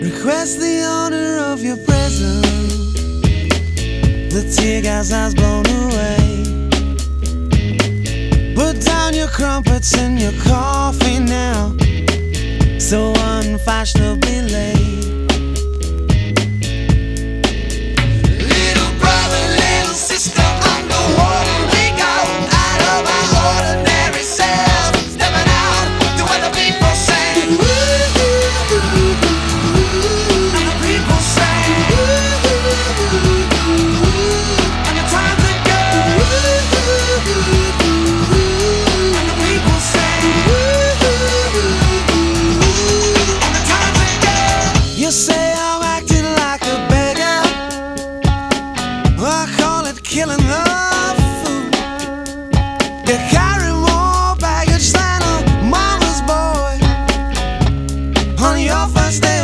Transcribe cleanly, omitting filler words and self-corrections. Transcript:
Request the honor of your presence. The tear gas has blown away. Put down your crumpets and your coffee now, so unfashionably late. Little brother, little sister, underwater we go, out of our ordinary selves, stepping out to what the people say. And the people say, and your time to go. And the people say, and the time to go. You say I'm acting like a beggar. I call it killing the fool. You carry more baggage than a mama's boy on your first day.